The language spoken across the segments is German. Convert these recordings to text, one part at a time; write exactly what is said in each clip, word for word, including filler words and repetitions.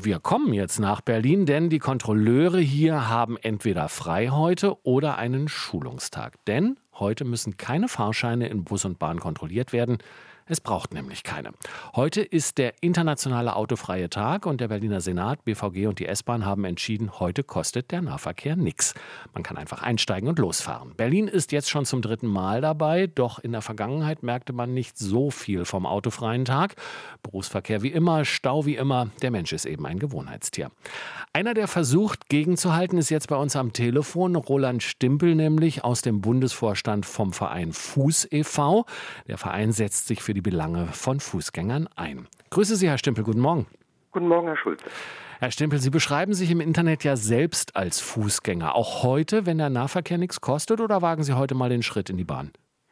wir kommen jetzt nach Berlin, denn die Kontrolleure hier haben entweder frei heute oder einen Schulungstag. Denn heute müssen keine Fahrscheine in Bus und Bahn kontrolliert werden. Es braucht nämlich keine. Heute ist der internationale autofreie Tag und der Berliner Senat, B V G und die S-Bahn haben entschieden, heute kostet der Nahverkehr nichts. Man kann einfach einsteigen und losfahren. Berlin ist jetzt schon zum dritten Mal dabei, doch in der Vergangenheit merkte man nicht so viel vom autofreien Tag. Berufsverkehr wie immer, Stau wie immer, der Mensch ist eben ein Gewohnheitstier. Einer, der versucht, gegenzuhalten, ist jetzt bei uns am Telefon, Roland Stimpel nämlich aus dem Bundesvorstand vom Verein Fuß e V. Der Verein setzt sich für die Belange von Fußgängern ein. Grüße Sie, Herr Stimpel, guten Morgen. Guten Morgen, Herr Schulze. Herr Stimpel, Sie beschreiben sich im Internet ja selbst als Fußgänger. Auch heute, wenn der Nahverkehr nichts kostet, oder wagen Sie heute mal den Schritt in die Bahn?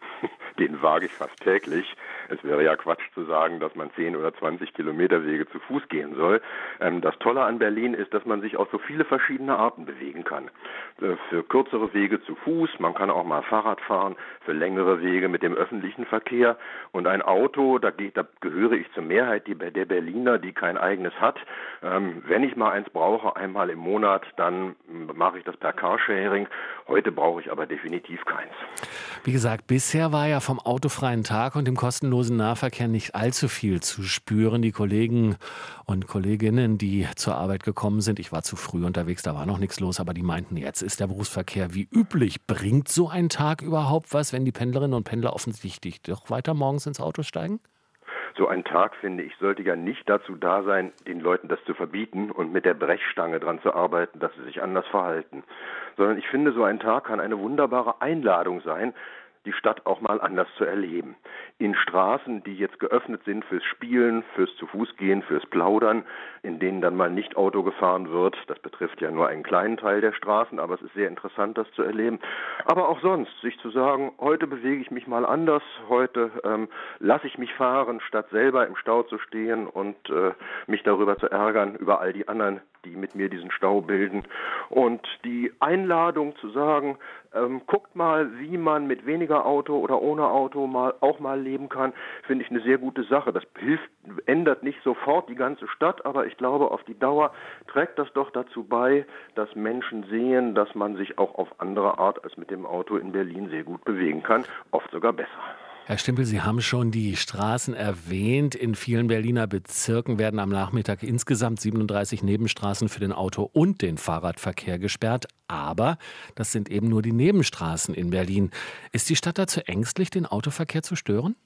Den wage ich fast täglich. Es wäre ja Quatsch zu sagen, dass man zehn oder zwanzig Kilometer Wege zu Fuß gehen soll. Ähm, das Tolle an Berlin ist, dass man sich auf so viele verschiedene Arten bewegen kann. Äh, für kürzere Wege zu Fuß, man kann auch mal Fahrrad fahren, für längere Wege mit dem öffentlichen Verkehr. Und ein Auto, da, geht, da gehöre ich zur Mehrheit die, der Berliner, die kein eigenes hat. Ähm, wenn ich mal eins brauche, einmal im Monat, dann mache ich das per Carsharing. Heute brauche ich aber definitiv keins. Wie gesagt, bisher war ja vom autofreien Tag und dem kostenlosen Nahverkehr nicht allzu viel zu spüren. Die Kollegen und Kolleginnen, die zur Arbeit gekommen sind, ich war zu früh unterwegs, da war noch nichts los, aber die meinten, jetzt ist der Berufsverkehr wie üblich. Bringt so ein Tag überhaupt was, wenn die Pendlerinnen und Pendler offensichtlich doch weiter morgens ins Auto steigen? So ein Tag, finde ich, sollte ja nicht dazu da sein, den Leuten das zu verbieten und mit der Brechstange dran zu arbeiten, dass sie sich anders verhalten. Sondern ich finde, so ein Tag kann eine wunderbare Einladung sein, die Stadt auch mal anders zu erleben. In Straßen, die jetzt geöffnet sind fürs Spielen, fürs Zu-Fuß-Gehen, fürs Plaudern, in denen dann mal nicht Auto gefahren wird. Das betrifft ja nur einen kleinen Teil der Straßen, aber es ist sehr interessant, das zu erleben. Aber auch sonst, sich zu sagen, heute bewege ich mich mal anders, heute ähm, lasse ich mich fahren, statt selber im Stau zu stehen und äh, mich darüber zu ärgern, über all die anderen, die mit mir diesen Stau bilden. Und die Einladung zu sagen, ähm, guckt mal, wie man mit weniger Auto oder ohne Auto mal auch mal leben kann, finde ich eine sehr gute Sache. Das hilft, ändert nicht sofort die ganze Stadt, aber ich glaube, auf die Dauer trägt das doch dazu bei, dass Menschen sehen, dass man sich auch auf andere Art als mit dem Auto in Berlin sehr gut bewegen kann, oft sogar besser. Herr Stimpel, Sie haben schon die Straßen erwähnt. In vielen Berliner Bezirken werden am Nachmittag insgesamt siebenunddreißig Nebenstraßen für den Auto- und den Fahrradverkehr gesperrt. Aber das sind eben nur die Nebenstraßen in Berlin. Ist die Stadt dazu ängstlich, den Autoverkehr zu stören?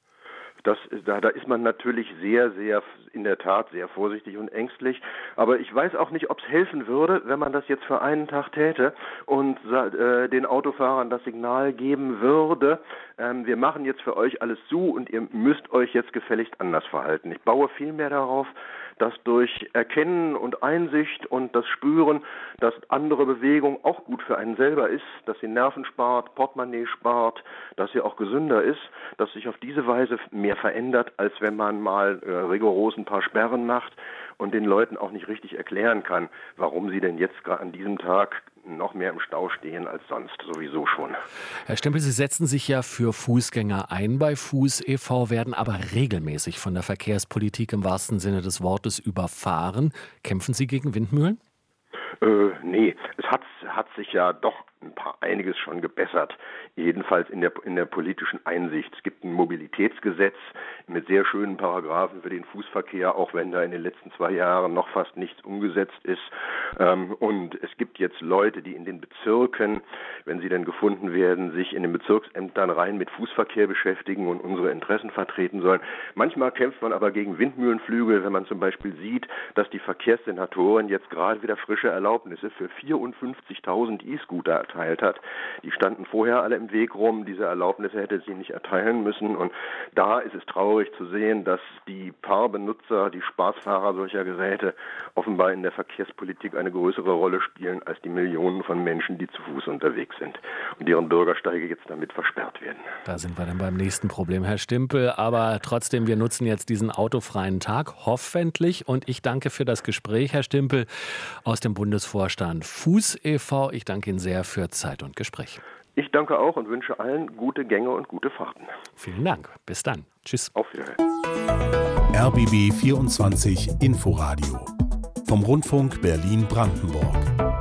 Das, da, da ist man natürlich sehr, sehr, in der Tat sehr vorsichtig und ängstlich. Aber ich weiß auch nicht, ob es helfen würde, wenn man das jetzt für einen Tag täte und äh, den Autofahrern das Signal geben würde, ähm, wir machen jetzt für euch alles zu und ihr müsst euch jetzt gefälligst anders verhalten. Ich baue vielmehr darauf, dass durch Erkennen und Einsicht und das Spüren, dass andere Bewegung auch gut für einen selber ist, dass sie Nerven spart, Portemonnaie spart, dass sie auch gesünder ist, dass sich auf diese Weise mehr verändert, als wenn man mal äh, rigoros ein paar Sperren macht und den Leuten auch nicht richtig erklären kann, warum sie denn jetzt gerade an diesem Tag noch mehr im Stau stehen als sonst sowieso schon. Herr Stimpel, Sie setzen sich ja für Fußgänger ein bei Fuß e V, werden aber regelmäßig von der Verkehrspolitik im wahrsten Sinne des Wortes überfahren. Kämpfen Sie gegen Windmühlen? Äh, nee, es hat, hat sich ja doch ein paar einiges schon gebessert, jedenfalls in der in der politischen Einsicht. Es gibt ein Mobilitätsgesetz mit sehr schönen Paragraphen für den Fußverkehr, auch wenn da in den letzten zwei Jahren noch fast nichts umgesetzt ist. Ähm, und es gibt jetzt Leute, die in den Bezirken, wenn sie denn gefunden werden, sich in den Bezirksämtern rein mit Fußverkehr beschäftigen und unsere Interessen vertreten sollen. Manchmal kämpft man aber gegen Windmühlenflügel, wenn man zum Beispiel sieht, dass die Verkehrssenatorin jetzt gerade wieder frische Erlaubnisse für vierundfünfzigtausend E-Scooter erteilt hat. Die standen vorher alle im Weg rum. Diese Erlaubnisse hätte sie nicht erteilen müssen. Und da ist es traurig zu sehen, dass die Paarbenutzer, die Spaßfahrer solcher Geräte offenbar in der Verkehrspolitik eine größere Rolle spielen als die Millionen von Menschen, die zu Fuß unterwegs sind und deren Bürgersteige jetzt damit versperrt werden. Da sind wir dann beim nächsten Problem, Herr Stimpel. Aber trotzdem, wir nutzen jetzt diesen autofreien Tag, hoffentlich. Und ich danke für das Gespräch, Herr Stimpel, aus dem Bundesvorstand Fuß e V. Ich danke Ihnen sehr für Zeit und Gespräch. Ich danke auch und wünsche allen gute Gänge und gute Fahrten. Vielen Dank. Bis dann. Tschüss. Auf Wiedersehen. R B B vierundzwanzig Inforadio vom Rundfunk Berlin-Brandenburg.